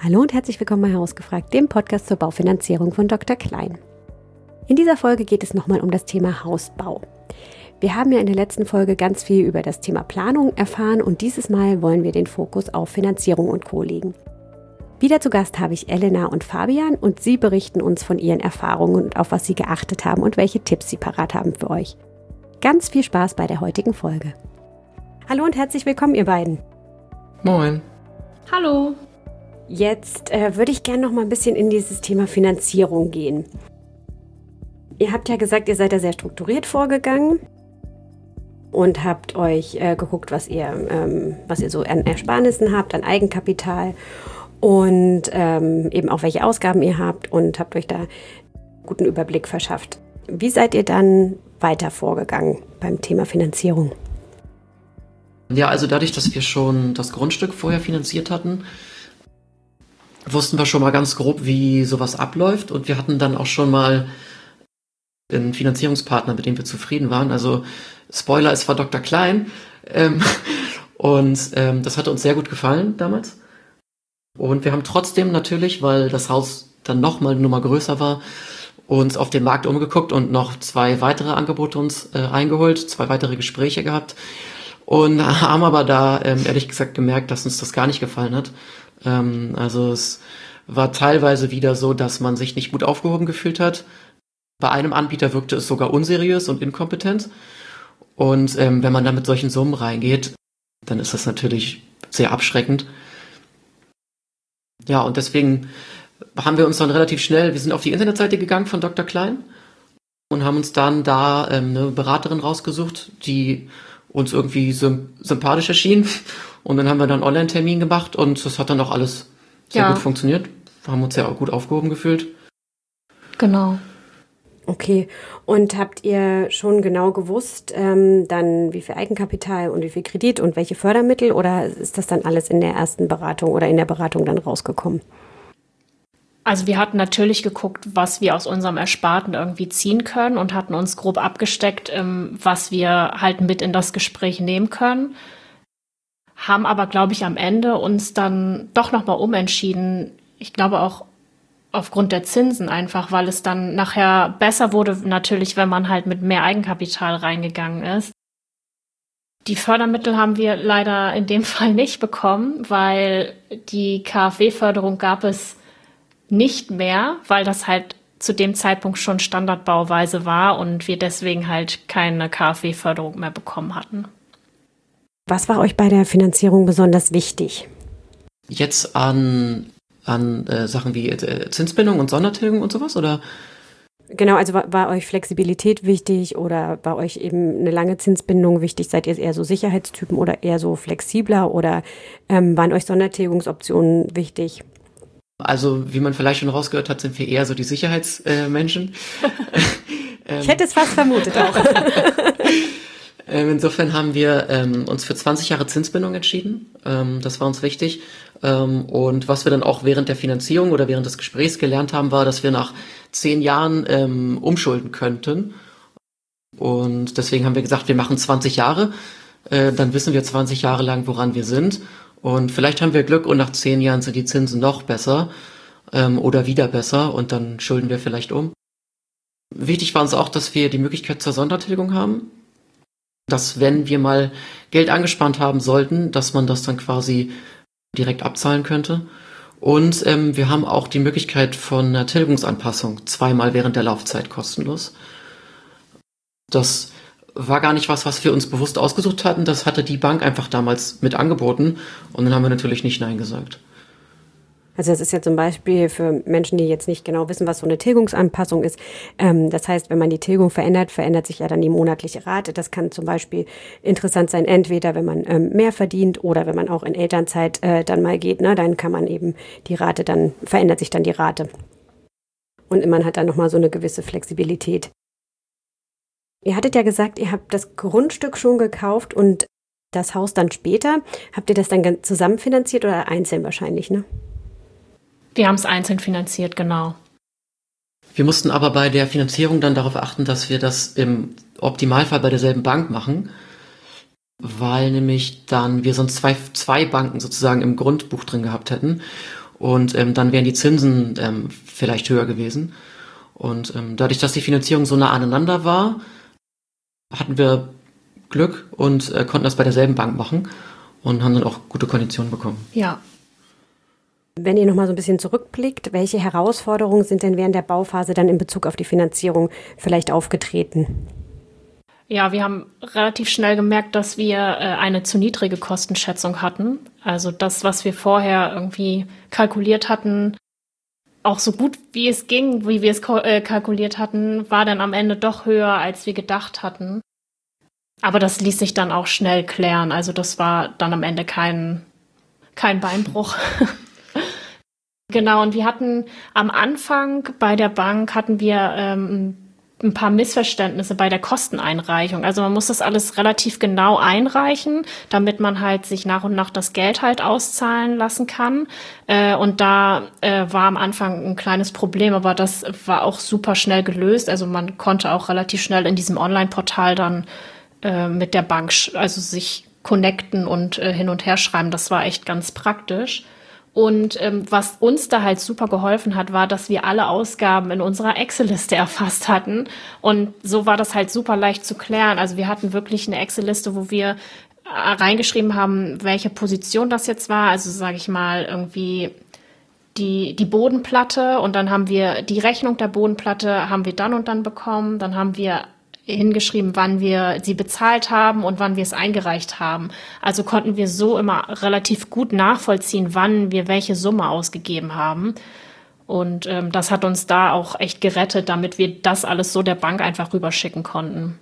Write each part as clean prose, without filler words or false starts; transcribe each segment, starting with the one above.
Hallo und herzlich willkommen bei Hausgefragt, dem Podcast zur Baufinanzierung von Dr. Klein. In dieser Folge geht es nochmal um das Thema Hausbau. Wir haben ja in der letzten Folge ganz viel über das Thema Planung erfahren und dieses Mal wollen wir den Fokus auf Finanzierung und Co. legen. Wieder zu Gast habe ich Elena und Fabian und sie berichten uns von ihren Erfahrungen und auf was sie geachtet haben und welche Tipps sie parat haben für euch. Ganz viel Spaß bei der heutigen Folge. Hallo und herzlich willkommen, ihr beiden. Moin. Hallo. Jetzt würde ich gerne noch mal ein bisschen in dieses Thema Finanzierung gehen. Ihr habt ja gesagt, ihr seid da sehr strukturiert vorgegangen und habt euch geguckt, was ihr so an Ersparnissen habt, an Eigenkapital und eben auch welche Ausgaben ihr habt und habt euch da einen guten Überblick verschafft. Wie seid ihr dann weiter vorgegangen beim Thema Finanzierung? Ja, also dadurch, dass wir schon das Grundstück vorher finanziert hatten, wussten wir schon mal ganz grob, wie sowas abläuft, und wir hatten dann auch schon mal einen Finanzierungspartner, mit dem wir zufrieden waren. Also Spoiler, es war Dr. Klein, und das hatte uns sehr gut gefallen damals. Und wir haben trotzdem natürlich, weil das Haus dann nochmal eine Nummer größer war, uns auf den Markt umgeguckt und noch 2 weitere Angebote uns eingeholt, 2 weitere Gespräche gehabt und haben aber da ehrlich gesagt gemerkt, dass uns das gar nicht gefallen hat. Also es war teilweise wieder so, dass man sich nicht gut aufgehoben gefühlt hat. Bei einem Anbieter wirkte es sogar unseriös und inkompetent. Und wenn man da mit solchen Summen reingeht, dann ist das natürlich sehr abschreckend. Ja, und deswegen haben wir uns dann relativ schnell, wir sind auf die Internetseite gegangen von Dr. Klein und haben uns dann da eine Beraterin rausgesucht, die uns irgendwie sympathisch erschien. Und dann haben wir dann einen Online-Termin gemacht und das hat dann auch alles sehr gut funktioniert. Wir haben uns ja auch gut aufgehoben gefühlt. Genau. Okay, und habt ihr schon genau gewusst, dann wie viel Eigenkapital und wie viel Kredit und welche Fördermittel, oder ist das dann alles in der ersten Beratung oder in der Beratung dann rausgekommen? Also wir hatten natürlich geguckt, was wir aus unserem Ersparten irgendwie ziehen können und hatten uns grob abgesteckt, was wir halt mit in das Gespräch nehmen können. Haben aber, glaube ich, am Ende uns dann doch nochmal umentschieden. Ich glaube auch aufgrund der Zinsen einfach, weil es dann nachher besser wurde, natürlich, wenn man halt mit mehr Eigenkapital reingegangen ist. Die Fördermittel haben wir leider in dem Fall nicht bekommen, weil die KfW-Förderung gab es nicht mehr, weil das halt zu dem Zeitpunkt schon Standardbauweise war und wir deswegen halt keine KfW-Förderung mehr bekommen hatten. Was war euch bei der Finanzierung besonders wichtig? Jetzt an Sachen wie Zinsbindung und Sondertilgung und sowas, oder? Genau, also war euch Flexibilität wichtig oder war euch eben eine lange Zinsbindung wichtig? Seid ihr eher so Sicherheitstypen oder eher so flexibler, oder waren euch Sondertilgungsoptionen wichtig? Also wie man vielleicht schon rausgehört hat, sind wir eher so die Sicherheitsmenschen. Ich hätte es fast vermutet auch. Insofern haben wir uns für 20 Jahre Zinsbindung entschieden. Das war uns wichtig. Und was wir dann auch während der Finanzierung oder während des Gesprächs gelernt haben, war, dass wir nach 10 Jahren umschulden könnten. Und deswegen haben wir gesagt, wir machen 20 Jahre. Dann wissen wir 20 Jahre lang, woran wir sind. Und vielleicht haben wir Glück und nach 10 Jahren sind die Zinsen noch besser oder wieder besser und dann schulden wir vielleicht um. Wichtig war uns auch, dass wir die Möglichkeit zur Sondertilgung haben. Dass, wenn wir mal Geld angespannt haben sollten, dass man das dann quasi direkt abzahlen könnte. Und wir haben auch die Möglichkeit von einer Tilgungsanpassung 2-mal während der Laufzeit kostenlos. Das war gar nicht was wir uns bewusst ausgesucht hatten. Das hatte die Bank einfach damals mit angeboten und dann haben wir natürlich nicht Nein gesagt. Also das ist ja zum Beispiel für Menschen, die jetzt nicht genau wissen, was so eine Tilgungsanpassung ist. Das heißt, wenn man die Tilgung verändert sich ja dann die monatliche Rate. Das kann zum Beispiel interessant sein, entweder wenn man mehr verdient oder wenn man auch in Elternzeit dann mal geht, ne, dann kann man eben die Rate, dann verändert sich dann die Rate. Und man hat dann nochmal so eine gewisse Flexibilität. Ihr hattet ja gesagt, ihr habt das Grundstück schon gekauft und das Haus dann später. Habt ihr das dann zusammen finanziert oder einzeln wahrscheinlich, ne? Wir haben es einzeln finanziert, genau. Wir mussten aber bei der Finanzierung dann darauf achten, dass wir das im Optimalfall bei derselben Bank machen, weil nämlich dann wir sonst zwei Banken sozusagen im Grundbuch drin gehabt hätten. und dann wären die Zinsen vielleicht höher gewesen. Und dadurch, dass die Finanzierung so nah aneinander war, hatten wir Glück und konnten das bei derselben Bank machen und haben dann auch gute Konditionen bekommen. Ja. Wenn ihr nochmal so ein bisschen zurückblickt, welche Herausforderungen sind denn während der Bauphase dann in Bezug auf die Finanzierung vielleicht aufgetreten? Ja, wir haben relativ schnell gemerkt, dass wir eine zu niedrige Kostenschätzung hatten. Also das, was wir vorher irgendwie kalkuliert hatten, auch so gut wie es ging, wie wir es kalkuliert hatten, war dann am Ende doch höher, als wir gedacht hatten. Aber das ließ sich dann auch schnell klären. Also das war dann am Ende kein Beinbruch. Genau, und wir hatten am Anfang bei der Bank hatten wir ein paar Missverständnisse bei der Kosteneinreichung. Also man muss das alles relativ genau einreichen, damit man halt sich nach und nach das Geld halt auszahlen lassen kann. Und da war am Anfang ein kleines Problem, aber das war auch super schnell gelöst. Also man konnte auch relativ schnell in diesem Online-Portal dann mit der Bank also sich connecten und hin und her schreiben. Das war echt ganz praktisch. Und was uns da halt super geholfen hat, war, dass wir alle Ausgaben in unserer Excel-Liste erfasst hatten. Und so war das halt super leicht zu klären. Also wir hatten wirklich eine Excel-Liste, wo wir reingeschrieben haben, welche Position das jetzt war. Also sage ich mal irgendwie die Bodenplatte, und dann haben wir die Rechnung der Bodenplatte haben wir dann und dann bekommen. Dann haben wir hingeschrieben, wann wir sie bezahlt haben und wann wir es eingereicht haben. Also konnten wir so immer relativ gut nachvollziehen, wann wir welche Summe ausgegeben haben. Und das hat uns da auch echt gerettet, damit wir das alles so der Bank einfach rüberschicken konnten.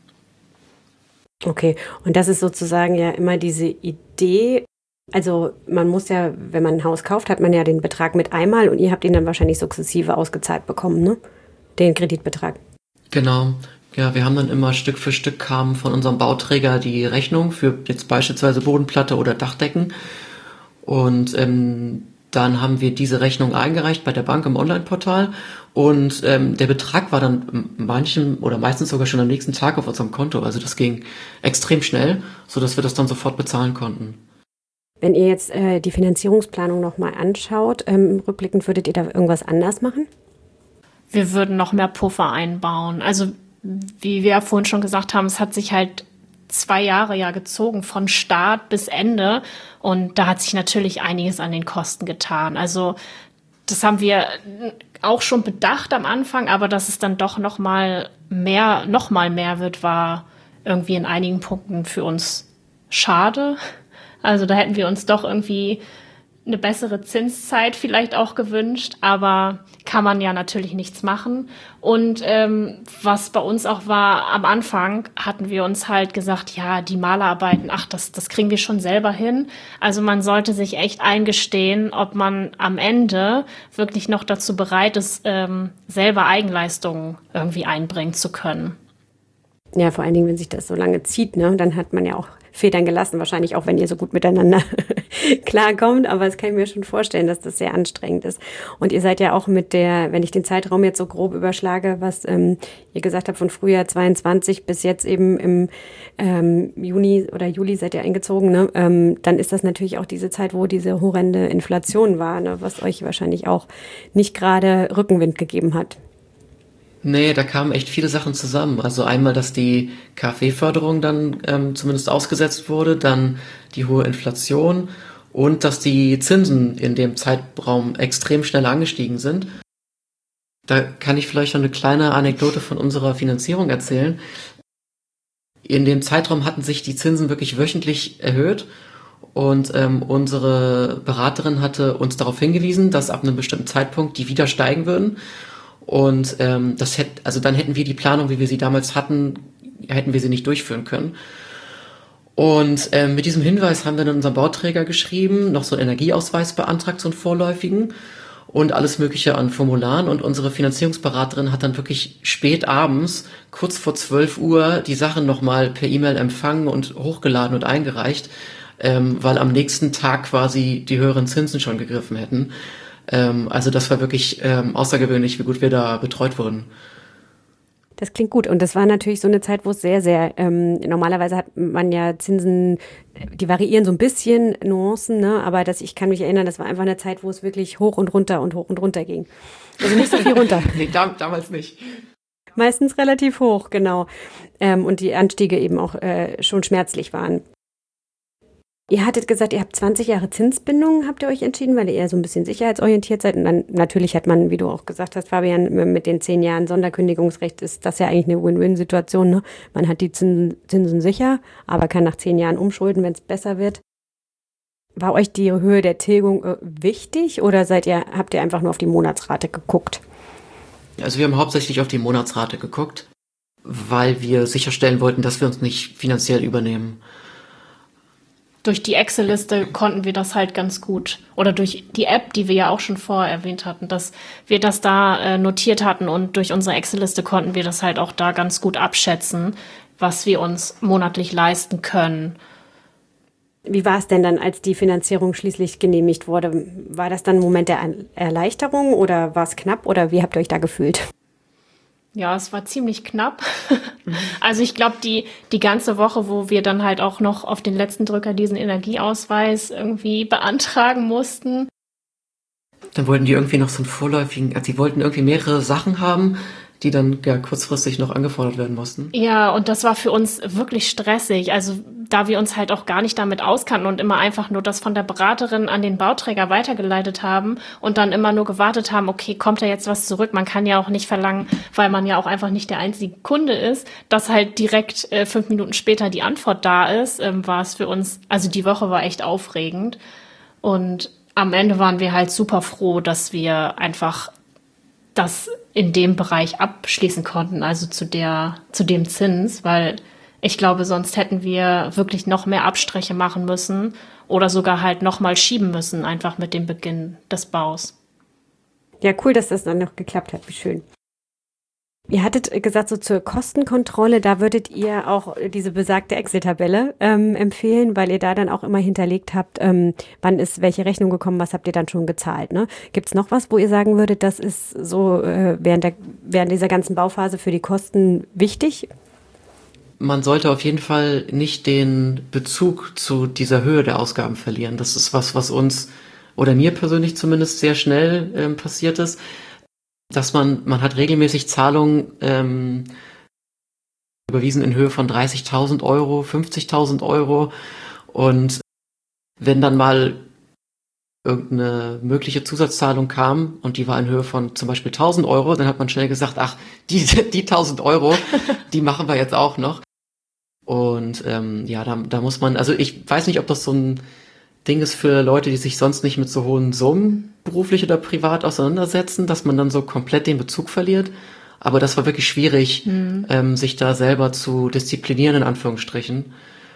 Okay, und das ist sozusagen ja immer diese Idee. Also man muss ja, wenn man ein Haus kauft, hat man ja den Betrag mit einmal und ihr habt ihn dann wahrscheinlich sukzessive ausgezahlt bekommen, ne? Den Kreditbetrag. Genau. Ja, wir haben dann immer Stück für Stück kam von unserem Bauträger die Rechnung für jetzt beispielsweise Bodenplatte oder Dachdecken. Und dann haben wir diese Rechnung eingereicht bei der Bank im Online-Portal. Und der Betrag war dann meistens sogar schon am nächsten Tag auf unserem Konto. Also das ging extrem schnell, sodass wir das dann sofort bezahlen konnten. Wenn ihr jetzt die Finanzierungsplanung nochmal anschaut, rückblickend würdet ihr da irgendwas anders machen? Wir würden noch mehr Puffer einbauen. Also wie wir ja vorhin schon gesagt haben, es hat sich halt 2 Jahre ja gezogen, von Start bis Ende. Und da hat sich natürlich einiges an den Kosten getan. Also das haben wir auch schon bedacht am Anfang, aber dass es dann doch noch mal mehr wird, war irgendwie in einigen Punkten für uns schade. Also da hätten wir uns doch irgendwie eine bessere Zinszeit vielleicht auch gewünscht, aber kann man ja natürlich nichts machen. Und was bei uns auch war, am Anfang hatten wir uns halt gesagt, ja, die Malerarbeiten, das kriegen wir schon selber hin. Also man sollte sich echt eingestehen, ob man am Ende wirklich noch dazu bereit ist, selber Eigenleistungen irgendwie einbringen zu können. Ja, vor allen Dingen, wenn sich das so lange zieht, ne, dann hat man ja auch Federn gelassen, wahrscheinlich auch, wenn ihr so gut miteinander klarkommt, aber das kann ich mir schon vorstellen, dass das sehr anstrengend ist. Und ihr seid ja auch wenn ich den Zeitraum jetzt so grob überschlage, was ihr gesagt habt, von Frühjahr 22 bis jetzt eben im Juni oder Juli seid ihr eingezogen, ne? Dann ist das natürlich auch diese Zeit, wo diese horrende Inflation war, ne? Was euch wahrscheinlich auch nicht gerade Rückenwind gegeben hat. Nee, da kamen echt viele Sachen zusammen. Also einmal, dass die KfW-Förderung dann zumindest ausgesetzt wurde, dann die hohe Inflation und dass die Zinsen in dem Zeitraum extrem schnell angestiegen sind. Da kann ich vielleicht noch eine kleine Anekdote von unserer Finanzierung erzählen. In dem Zeitraum hatten sich die Zinsen wirklich wöchentlich erhöht und unsere Beraterin hatte uns darauf hingewiesen, dass ab einem bestimmten Zeitpunkt die wieder steigen würden. Und dann hätten wir die Planung, wie wir sie damals hatten, hätten wir sie nicht durchführen können. Und mit diesem Hinweis haben wir dann unserem Bauträger geschrieben, noch so einen Energieausweis beantragt, so einen vorläufigen und alles Mögliche an Formularen. Und unsere Finanzierungsberaterin hat dann wirklich spät abends, kurz vor 12 Uhr, die Sachen nochmal per E-Mail empfangen und hochgeladen und eingereicht, weil am nächsten Tag quasi die höheren Zinsen schon gegriffen hätten. Also das war wirklich außergewöhnlich, wie gut wir da betreut wurden. Das klingt gut. Und das war natürlich so eine Zeit, wo es sehr, sehr, normalerweise hat man ja Zinsen, die variieren so ein bisschen, Nuancen, ne? Aber ich kann mich erinnern, das war einfach eine Zeit, wo es wirklich hoch und runter ging. Also nicht so viel runter. Nee, damals nicht. Meistens relativ hoch, genau. Und die Anstiege eben auch schon schmerzlich waren. Ihr hattet gesagt, ihr habt 20 Jahre Zinsbindung, habt ihr euch entschieden, weil ihr eher so ein bisschen sicherheitsorientiert seid. Und dann natürlich hat man, wie du auch gesagt hast, Fabian, mit den 10 Jahren Sonderkündigungsrecht ist das ja eigentlich eine Win-Win-Situation. Ne? Man hat die Zinsen sicher, aber kann nach 10 Jahren umschulden, wenn es besser wird. War euch die Höhe der Tilgung wichtig oder habt ihr einfach nur auf die Monatsrate geguckt? Also wir haben hauptsächlich auf die Monatsrate geguckt, weil wir sicherstellen wollten, dass wir uns nicht finanziell übernehmen. Durch die Excel-Liste konnten wir das halt ganz gut. Oder durch die App, die wir ja auch schon vorher erwähnt hatten, dass wir das da notiert hatten und durch unsere Excel-Liste konnten wir das halt auch da ganz gut abschätzen, was wir uns monatlich leisten können. Wie war es denn dann, als die Finanzierung schließlich genehmigt wurde? War das dann ein Moment der Erleichterung oder war es knapp oder wie habt ihr euch da gefühlt? Ja, es war ziemlich knapp. Also ich glaube, die ganze Woche, wo wir dann halt auch noch auf den letzten Drücker diesen Energieausweis irgendwie beantragen mussten. Dann wollten die irgendwie noch so einen vorläufigen, also die wollten irgendwie mehrere Sachen haben, die dann ja kurzfristig noch angefordert werden mussten. Ja, und das war für uns wirklich stressig. Also da wir uns halt auch gar nicht damit auskannten und immer einfach nur das von der Beraterin an den Bauträger weitergeleitet haben und dann immer nur gewartet haben, okay, kommt da jetzt was zurück? Man kann ja auch nicht verlangen, weil man ja auch einfach nicht der einzige Kunde ist, dass halt direkt 5 Minuten später die Antwort da ist, war es für uns, also die Woche war echt aufregend. Und am Ende waren wir halt super froh, dass wir einfach das in dem Bereich abschließen konnten, also zu dem Zins, weil ich glaube, sonst hätten wir wirklich noch mehr Abstriche machen müssen oder sogar halt noch mal schieben müssen, einfach mit dem Beginn des Baus. Ja, cool, dass das dann noch geklappt hat. Wie schön. Ihr hattet gesagt, so zur Kostenkontrolle, da würdet ihr auch diese besagte Excel-Tabelle empfehlen, weil ihr da dann auch immer hinterlegt habt, wann ist welche Rechnung gekommen, was habt ihr dann schon gezahlt. Ne? Gibt es noch was, wo ihr sagen würdet, das ist so während dieser ganzen Bauphase für die Kosten wichtig? Man sollte auf jeden Fall nicht den Bezug zu dieser Höhe der Ausgaben verlieren. Das ist was uns, oder mir persönlich zumindest, sehr schnell passiert ist. Dass man hat regelmäßig Zahlungen überwiesen in Höhe von 30.000 Euro, 50.000 Euro. Und wenn dann mal irgendeine mögliche Zusatzzahlung kam und die war in Höhe von zum Beispiel 1.000 Euro, dann hat man schnell gesagt, ach, die 1.000 Euro, die machen wir jetzt auch noch. Und ja, da muss man, also ich weiß nicht, ob das so ein Ding ist für Leute, die sich sonst nicht mit so hohen Summen beruflich oder privat auseinandersetzen, dass man dann so komplett den Bezug verliert. Aber das war wirklich schwierig, sich da selber zu disziplinieren, in Anführungsstrichen.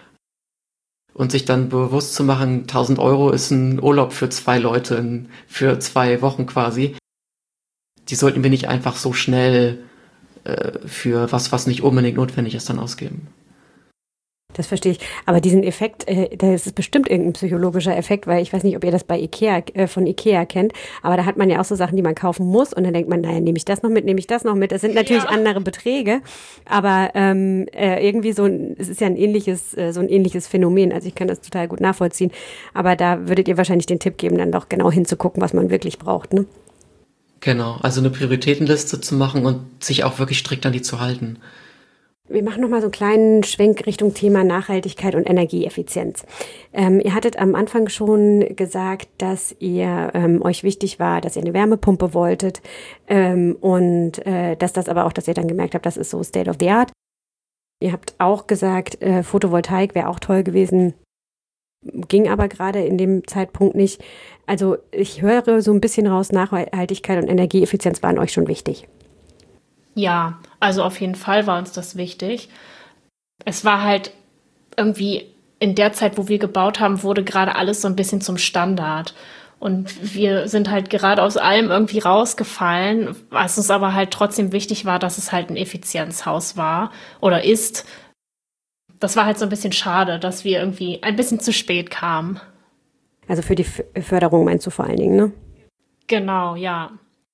Und sich dann bewusst zu machen, 1.000 Euro ist ein Urlaub für 2 Leute, für 2 Wochen quasi. Die sollten wir nicht einfach so schnell für was nicht unbedingt notwendig ist, dann ausgeben. Das verstehe ich. Aber diesen Effekt, das ist bestimmt irgendein psychologischer Effekt, weil ich weiß nicht, ob ihr das bei von Ikea kennt, aber da hat man ja auch so Sachen, die man kaufen muss und dann denkt man, naja, nehme ich das noch mit, nehme ich das noch mit. Das sind natürlich andere Beträge, aber irgendwie es ist ja so ein ähnliches Phänomen. Also ich kann das total gut nachvollziehen. Aber da würdet ihr wahrscheinlich den Tipp geben, dann doch genau hinzugucken, was man wirklich braucht, ne? Genau, also eine Prioritätenliste zu machen und sich auch wirklich strikt an die zu halten. Wir machen nochmal so einen kleinen Schwenk Richtung Thema Nachhaltigkeit und Energieeffizienz. Ihr hattet am Anfang schon gesagt, dass euch wichtig war, dass ihr eine Wärmepumpe wolltet und dass ihr dann gemerkt habt, das ist so State of the Art. Ihr habt auch gesagt, Photovoltaik wäre auch toll gewesen, ging aber gerade in dem Zeitpunkt nicht. Also ich höre so ein bisschen raus, Nachhaltigkeit und Energieeffizienz waren euch schon wichtig. Ja, also auf jeden Fall war uns das wichtig. Es war halt irgendwie in der Zeit, wo wir gebaut haben, wurde gerade alles so ein bisschen zum Standard. Und wir sind halt gerade aus allem irgendwie rausgefallen, was uns aber halt trotzdem wichtig war, dass es halt ein Effizienzhaus war oder ist. Das war halt so ein bisschen schade, dass wir irgendwie ein bisschen zu spät kamen. Also für die Förderung meinst du vor allen Dingen, ne? Genau, ja.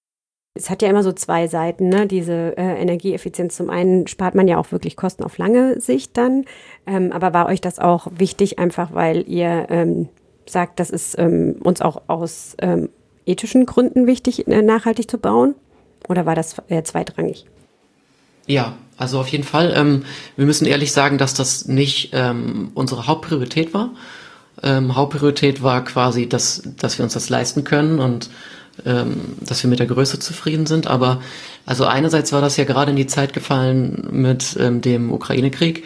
Es hat ja immer so zwei Seiten, ne? Diese Energieeffizienz. Zum einen spart man ja auch wirklich Kosten auf lange Sicht dann. Aber war euch das auch wichtig, einfach weil ihr sagt, das ist uns auch aus ethischen Gründen wichtig, nachhaltig zu bauen? Oder war das zweitrangig? Ja, also auf jeden Fall. Wir müssen ehrlich sagen, dass das nicht unsere Hauptpriorität war. Hauptpriorität war quasi, dass wir uns das leisten können und dass wir mit der Größe zufrieden sind. Aber also einerseits war das ja gerade in die Zeit gefallen mit dem Ukraine-Krieg,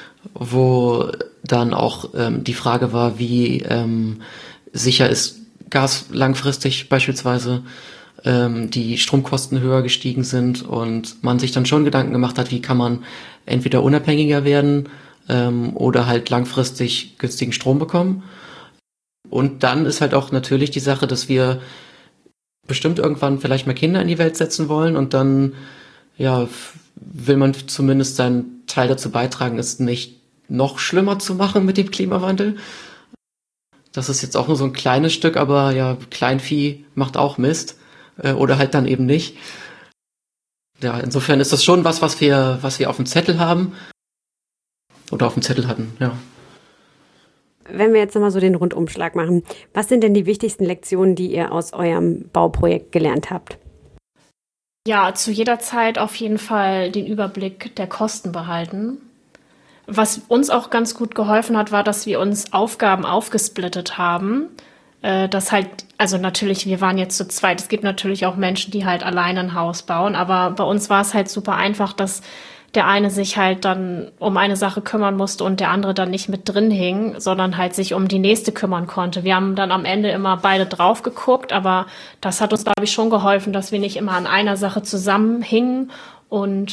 wo dann auch die Frage war, wie sicher ist Gas langfristig beispielsweise, die Stromkosten höher gestiegen sind und man sich dann schon Gedanken gemacht hat, wie kann man entweder unabhängiger werden oder halt langfristig günstigen Strom bekommen. Und dann ist halt auch natürlich die Sache, dass wir bestimmt irgendwann vielleicht mal Kinder in die Welt setzen wollen und dann ja will man zumindest seinen Teil dazu beitragen, es nicht noch schlimmer zu machen mit dem Klimawandel. Das ist jetzt auch nur so ein kleines Stück, aber ja, Kleinvieh macht auch Mist. Oder halt dann eben nicht. Ja, insofern ist das schon was wir auf dem Zettel haben. Oder auf dem Zettel hatten, ja. Wenn wir jetzt nochmal so den Rundumschlag machen, was sind denn die wichtigsten Lektionen, die ihr aus eurem Bauprojekt gelernt habt? Ja, zu jeder Zeit auf jeden Fall den Überblick der Kosten behalten. Was uns auch ganz gut geholfen hat, war, dass wir uns Aufgaben aufgesplittet haben. Das halt, also natürlich, wir waren jetzt zu zweit. Es gibt natürlich auch Menschen, die halt alleine ein Haus bauen, aber bei uns war es halt super einfach, dass der eine sich halt dann um eine Sache kümmern musste und der andere dann nicht mit drin hing, sondern halt sich um die nächste kümmern konnte. Wir haben dann am Ende immer beide drauf geguckt, aber das hat uns, glaube ich, schon geholfen, dass wir nicht immer an einer Sache zusammenhingen. Und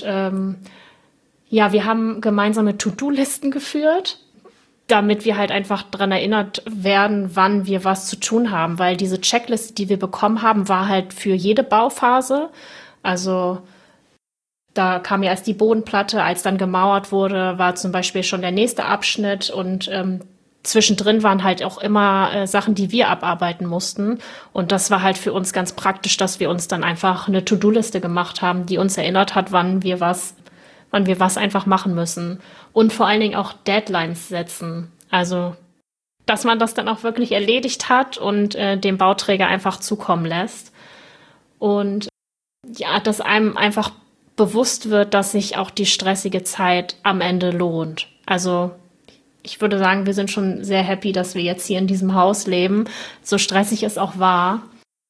ja, wir haben gemeinsame To-Do-Listen geführt, damit wir halt einfach dran erinnert werden, wann wir was zu tun haben. Weil diese Checkliste, die wir bekommen haben, war halt für jede Bauphase. Also da kam ja erst die Bodenplatte, als dann gemauert wurde, war zum Beispiel schon der nächste Abschnitt und zwischendrin waren halt auch immer Sachen, die wir abarbeiten mussten. Und das war halt für uns ganz praktisch, dass wir uns dann einfach eine To-Do-Liste gemacht haben, die uns erinnert hat, wann wir was einfach machen müssen. Und vor allen Dingen auch Deadlines setzen. Also, dass man das dann auch wirklich erledigt hat und dem Bauträger einfach zukommen lässt. Und ja, dass einem einfach bewusst wird, dass sich auch die stressige Zeit am Ende lohnt. Also, ich würde sagen, wir sind schon sehr happy, dass wir jetzt hier in diesem Haus leben. So stressig es auch war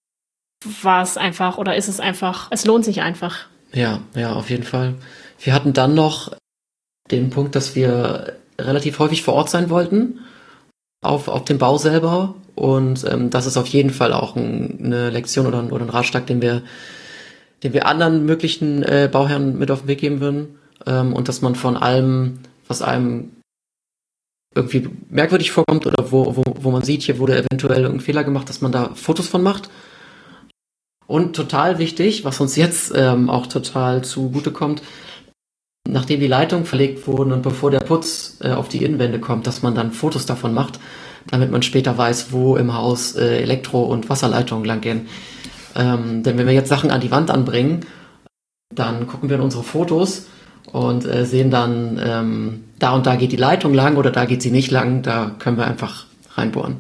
es einfach, oder ist es einfach, es lohnt sich einfach. Ja, auf jeden Fall. Wir hatten dann noch den Punkt, dass wir relativ häufig vor Ort sein wollten, auf dem Bau selber. Und das ist auf jeden Fall auch eine Lektion oder ein Ratschlag, den wir anderen möglichen Bauherren mit auf den Weg geben würden. Und dass man von allem, was einem irgendwie merkwürdig vorkommt oder wo man sieht, hier wurde eventuell irgendein Fehler gemacht, dass man da Fotos von macht. Und total wichtig, was uns jetzt auch total zugutekommt, nachdem die Leitungen verlegt wurden und bevor der Putz auf die Innenwände kommt, dass man dann Fotos davon macht, damit man später weiß, wo im Haus Elektro- und Wasserleitungen langgehen. Denn wenn wir jetzt Sachen an die Wand anbringen, dann gucken wir in unsere Fotos und sehen dann, da und da geht die Leitung lang oder da geht sie nicht lang, da können wir einfach reinbohren.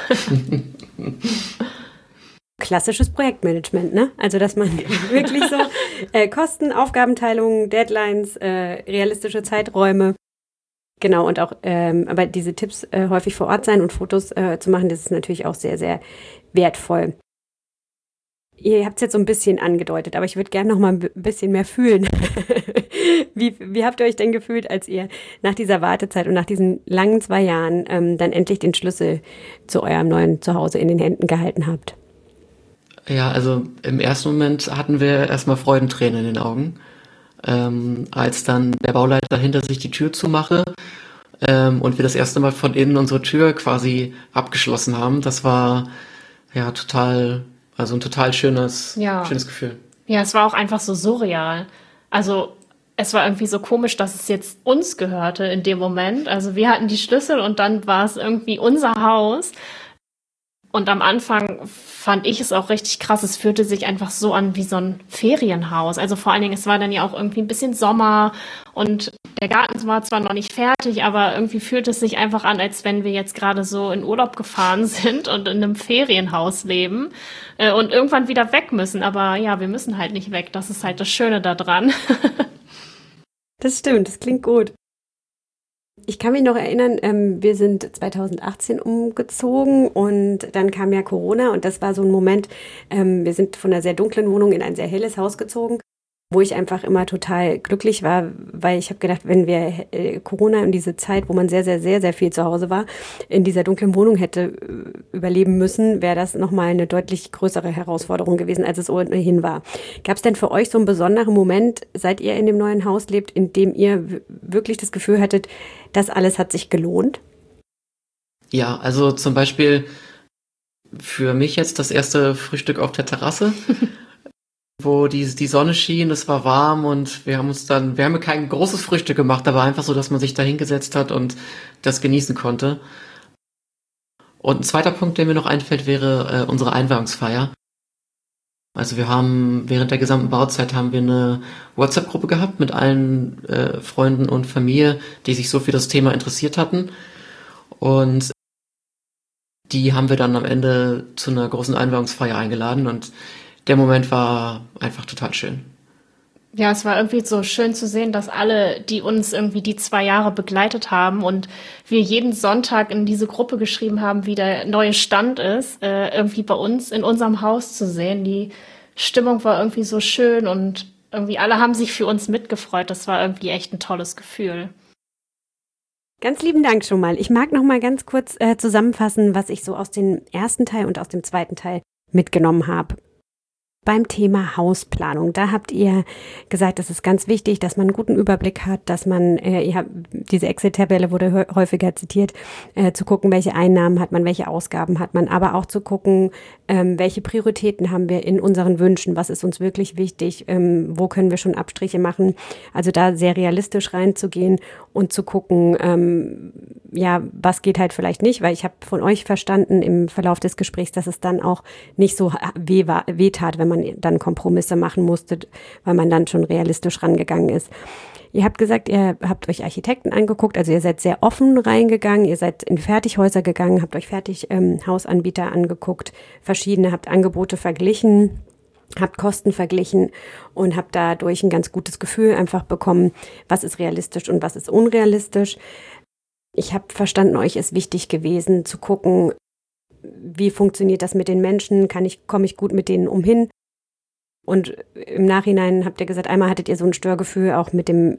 Klassisches Projektmanagement, ne? Also, dass man wirklich so Kosten, Aufgabenteilung, Deadlines, realistische Zeiträume, genau, und auch, aber diese Tipps häufig vor Ort sein und Fotos zu machen, das ist natürlich auch sehr, sehr wertvoll. Ihr habt es jetzt so ein bisschen angedeutet, aber ich würde gerne noch mal ein bisschen mehr fühlen. Wie habt ihr euch denn gefühlt, als ihr nach dieser Wartezeit und nach diesen langen 2 Jahren dann endlich den Schlüssel zu eurem neuen Zuhause in den Händen gehalten habt? Ja, also im ersten Moment hatten wir erstmal Freudentränen in den Augen, als dann der Bauleiter hinter sich die Tür zumachte und wir das erste Mal von innen unsere Tür quasi abgeschlossen haben. Das war ja ein total schönes Gefühl. Ja, es war auch einfach so surreal. Also es war irgendwie so komisch, dass es jetzt uns gehörte in dem Moment. Also wir hatten die Schlüssel und dann war es irgendwie unser Haus. Und am Anfang fand ich es auch richtig krass. Es fühlte sich einfach so an wie so ein Ferienhaus. Also vor allen Dingen, es war dann ja auch irgendwie ein bisschen Sommer und der Garten war zwar noch nicht fertig, aber irgendwie fühlte es sich einfach an, als wenn wir jetzt gerade so in Urlaub gefahren sind und in einem Ferienhaus leben und irgendwann wieder weg müssen. Aber ja, wir müssen halt nicht weg. Das ist halt das Schöne daran. Das stimmt, das klingt gut. Ich kann mich noch erinnern, wir sind 2018 umgezogen und dann kam ja Corona und das war so ein Moment, wir sind von einer sehr dunklen Wohnung in ein sehr helles Haus gezogen, wo ich einfach immer total glücklich war, weil ich habe gedacht, wenn wir Corona und diese Zeit, wo man sehr, sehr, sehr, sehr viel zu Hause war, in dieser dunklen Wohnung hätte überleben müssen, wäre das nochmal eine deutlich größere Herausforderung gewesen, als es ohnehin war. Gab es denn für euch so einen besonderen Moment, seit ihr in dem neuen Haus lebt, in dem ihr wirklich das Gefühl hattet, das alles hat sich gelohnt? Ja, also zum Beispiel für mich jetzt das erste Frühstück auf der Terrasse, wo die Sonne schien, es war warm und wir haben kein großes Frühstück gemacht, aber einfach so, dass man sich da hingesetzt hat und das genießen konnte. Und ein zweiter Punkt, der mir noch einfällt, wäre unsere Einweihungsfeier. Also während der gesamten Bauzeit haben wir eine WhatsApp-Gruppe gehabt mit allen Freunden und Familie, die sich so für das Thema interessiert hatten. Und die haben wir dann am Ende zu einer großen Einweihungsfeier eingeladen und der Moment war einfach total schön. Ja, es war irgendwie so schön zu sehen, dass alle, die uns irgendwie die 2 Jahre begleitet haben und wir jeden Sonntag in diese Gruppe geschrieben haben, wie der neue Stand ist, irgendwie bei uns in unserem Haus zu sehen. Die Stimmung war irgendwie so schön und irgendwie alle haben sich für uns mitgefreut. Das war irgendwie echt ein tolles Gefühl. Ganz lieben Dank schon mal. Ich mag noch mal ganz kurz zusammenfassen, was ich so aus dem ersten Teil und aus dem zweiten Teil mitgenommen habe. Beim Thema Hausplanung, da habt ihr gesagt, es ist ganz wichtig, dass man einen guten Überblick hat, dass man, diese Excel-Tabelle wurde häufiger zitiert, zu gucken, welche Einnahmen hat man, welche Ausgaben hat man, aber auch zu gucken, welche Prioritäten haben wir in unseren Wünschen, was ist uns wirklich wichtig, wo können wir schon Abstriche machen, also da sehr realistisch reinzugehen und zu gucken, was geht halt vielleicht nicht, weil ich habe von euch verstanden im Verlauf des Gesprächs, dass es dann auch nicht so wehtat, wenn man dann Kompromisse machen musste, weil man dann schon realistisch rangegangen ist. Ihr habt gesagt, ihr habt euch Architekten angeguckt, also ihr seid sehr offen reingegangen, ihr seid in Fertighäuser gegangen, habt euch Fertighausanbieter angeguckt, verschiedene, habt Angebote verglichen, habt Kosten verglichen und habt dadurch ein ganz gutes Gefühl einfach bekommen, was ist realistisch und was ist unrealistisch. Ich habe verstanden, euch ist wichtig gewesen zu gucken, wie funktioniert das mit den Menschen, komme ich gut mit denen umhin? Und im Nachhinein habt ihr gesagt, einmal hattet ihr so ein Störgefühl auch mit dem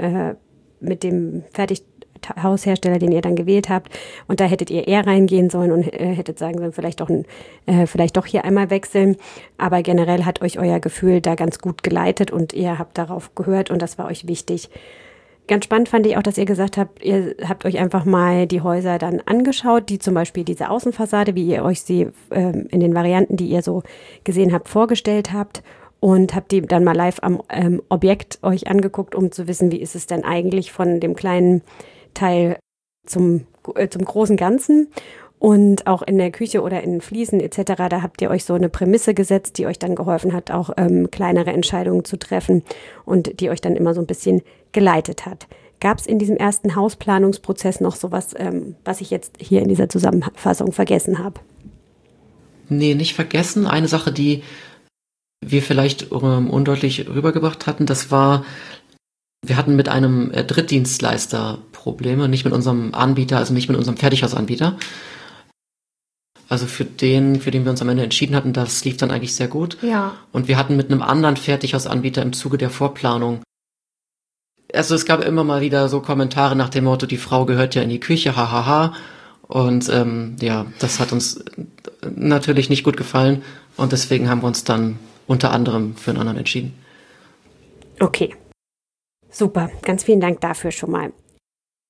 Fertighaushersteller, den ihr dann gewählt habt. Und da hättet ihr eher reingehen sollen und hättet sagen sollen, vielleicht doch hier einmal wechseln. Aber generell hat euch euer Gefühl da ganz gut geleitet und ihr habt darauf gehört und das war euch wichtig. Ganz spannend fand ich auch, dass ihr gesagt habt, ihr habt euch einfach mal die Häuser dann angeschaut, die zum Beispiel diese Außenfassade, wie ihr euch sie in den Varianten, die ihr so gesehen habt, vorgestellt habt und habt die dann mal live am Objekt euch angeguckt, um zu wissen, wie ist es denn eigentlich von dem kleinen Teil zum großen Ganzen. Und auch in der Küche oder in Fliesen etc., da habt ihr euch so eine Prämisse gesetzt, die euch dann geholfen hat, auch kleinere Entscheidungen zu treffen und die euch dann immer so ein bisschen geleitet hat. Gab es in diesem ersten Hausplanungsprozess noch sowas, was ich jetzt hier in dieser Zusammenfassung vergessen habe? Nee, nicht vergessen. Eine Sache, die wir vielleicht undeutlich rübergebracht hatten, das war, wir hatten mit einem Drittdienstleister Probleme, nicht mit unserem Anbieter, also nicht mit unserem Fertighausanbieter. Also für den wir uns am Ende entschieden hatten, das lief dann eigentlich sehr gut. Ja. Und wir hatten mit einem anderen Fertighausanbieter im Zuge der Vorplanung, also es gab immer mal wieder so Kommentare nach dem Motto, die Frau gehört ja in die Küche, hahaha. Und das hat uns natürlich nicht gut gefallen und deswegen haben wir uns dann unter anderem für einen anderen entschieden. Okay, super, ganz vielen Dank dafür schon mal.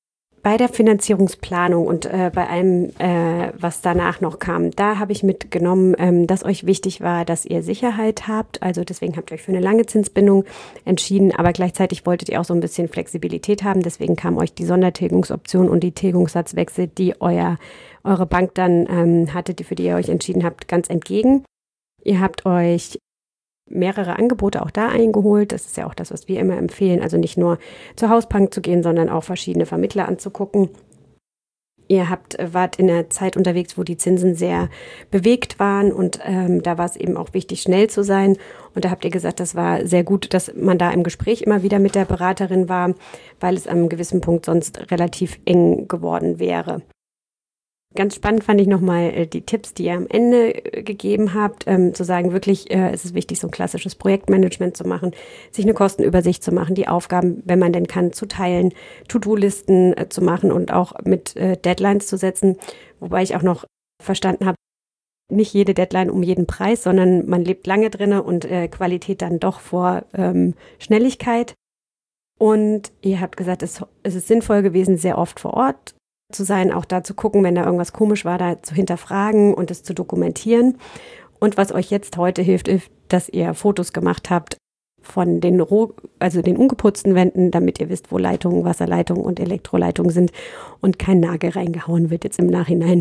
Bei der Finanzierungsplanung und bei allem, was danach noch kam, da habe ich mitgenommen, dass euch wichtig war, dass ihr Sicherheit habt. Also deswegen habt ihr euch für eine lange Zinsbindung entschieden, aber gleichzeitig wolltet ihr auch so ein bisschen Flexibilität haben. Deswegen kam euch die Sondertilgungsoption und die Tilgungssatzwechsel, die eure Bank dann hatte, für die ihr euch entschieden habt, ganz entgegen. Ihr habt euch mehrere Angebote auch da eingeholt. Das ist ja auch das, was wir immer empfehlen. Also nicht nur zur Hausbank zu gehen, sondern auch verschiedene Vermittler anzugucken. Ihr wart in einer Zeit unterwegs, wo die Zinsen sehr bewegt waren und da war es eben auch wichtig, schnell zu sein. Und da habt ihr gesagt, das war sehr gut, dass man da im Gespräch immer wieder mit der Beraterin war, weil es an einem gewissen Punkt sonst relativ eng geworden wäre. Ganz spannend fand ich nochmal die Tipps, die ihr am Ende gegeben habt, zu sagen, wirklich ist es wichtig, so ein klassisches Projektmanagement zu machen, sich eine Kostenübersicht zu machen, die Aufgaben, wenn man denn kann, zu teilen, To-Do-Listen zu machen und auch mit Deadlines zu setzen. Wobei ich auch noch verstanden habe, nicht jede Deadline um jeden Preis, sondern man lebt lange drinne und Qualität dann doch vor Schnelligkeit. Und ihr habt gesagt, es ist sinnvoll gewesen, sehr oft vor Ort zu sein, auch da zu gucken, wenn da irgendwas komisch war, da zu hinterfragen und es zu dokumentieren. Und was euch jetzt heute hilft, ist, dass ihr Fotos gemacht habt von den den ungeputzten Wänden, damit ihr wisst, wo Leitungen, Wasserleitungen und Elektroleitungen sind und kein Nagel reingehauen wird jetzt im Nachhinein.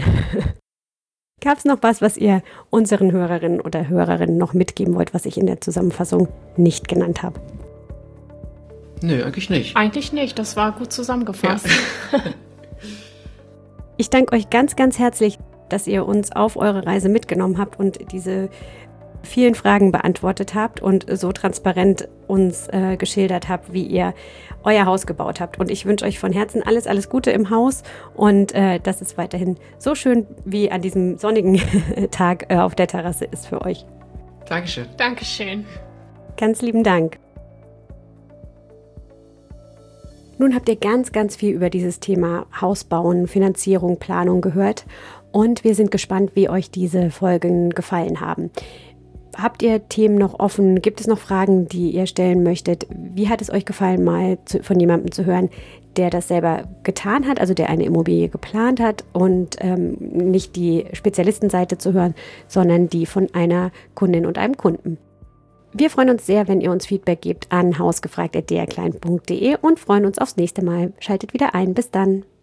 Gab es noch was ihr unseren Hörerinnen oder Hörerinnen noch mitgeben wollt, was ich in der Zusammenfassung nicht genannt habe? Nö, eigentlich nicht. Eigentlich nicht, das war gut zusammengefasst. Ja. Ich danke euch ganz, ganz herzlich, dass ihr uns auf eure Reise mitgenommen habt und diese vielen Fragen beantwortet habt und so transparent uns geschildert habt, wie ihr euer Haus gebaut habt. Und ich wünsche euch von Herzen alles, alles Gute im Haus und dass es weiterhin so schön wie an diesem sonnigen Tag auf der Terrasse ist für euch. Dankeschön. Dankeschön. Ganz lieben Dank. Nun habt ihr ganz, ganz viel über dieses Thema Hausbauen, Finanzierung, Planung gehört und wir sind gespannt, wie euch diese Folgen gefallen haben. Habt ihr Themen noch offen? Gibt es noch Fragen, die ihr stellen möchtet? Wie hat es euch gefallen, mal von jemandem zu hören, der das selber getan hat, also der eine Immobilie geplant hat und nicht die Spezialistenseite zu hören, sondern die von einer Kundin und einem Kunden? Wir freuen uns sehr, wenn ihr uns Feedback gebt an hausgefragt@drklein.de und freuen uns aufs nächste Mal. Schaltet wieder ein. Bis dann.